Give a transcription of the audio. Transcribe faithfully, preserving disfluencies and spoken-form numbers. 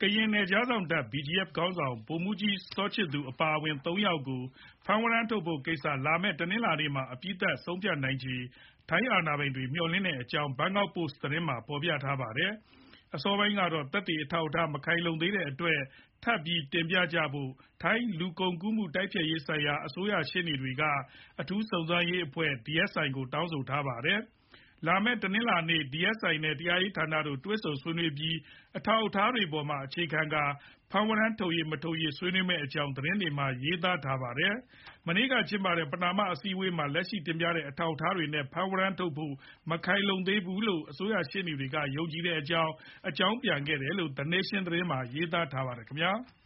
ကရင်နယ်ခြားစောင့်တပ် B G F ခေါင်းဆောင် ဗိုလ်မှူးကြီးစောချစ်သူ အပါအဝင် သုံးယောက်ကို ဖမ်းဝရမ်းထုတ်ဖို့ကိစ္စ လာမယ့် တနင်္လာနေ့မှာ အပြီးသတ်ဆုံးဖြတ်နိုင်ခြေ ထိုင်းအာဏာပိုင်တွေ မျှော်လင့်တဲ့အကြောင်း ဘန်ကောက်ပို့စ် သတင်းမှာ ဖော်ပြထားပါတယ်။ အစောပိုင်းကတော့ သက်သေအထောက်အထား မခိုင်လုံသေးတဲ့အတွက် ထပ်ပြီးတင်ပြကြဖို့ ထိုင်းလူကုန်ကူးမှု တိုက်ဖျက်ရေးဆိုင်ရာ အစိုးရရှေ့နေတွေက အထူးစုံစမ်းရေးအဖွဲ့ D S I ကို တောင်းဆိုထားပါတယ်။ လာမယ့် တနင်္လာနေ့ D S I နဲ့ တရားရေးဌာနတို့ တွေ့ဆုံဆွေးနွေးပြီး အထောက်အထားတွေပေါ်မှာ အခြေခံကာ ဖမ်းဝရမ်းထုတ်ရေး မထုတ်ရေး ဆွေးနွေးမယ့်အကြောင်း သတင်းတွေမှာ ရေးသားထားပါတယ်။ မနေ့က ကျင်းပတဲ့ ပဏာမအစည်းအဝေးမှာ လက်ရှိတင်ပြတဲ့ အထောက်အထားတွေနဲ့ ဖမ်းဝရမ်းထုတ်ဖို့ မခိုင်လုံသေးဘူးလို့ အစိုးရရှေ့နေတွေက ယုံကြည်တဲ့အကြောင်း အကြောင်းပြန်ခဲ့တယ်လို့ The Nation သတင်းမှာ ရေးသားထားပါတယ်ခင်ဗျာ။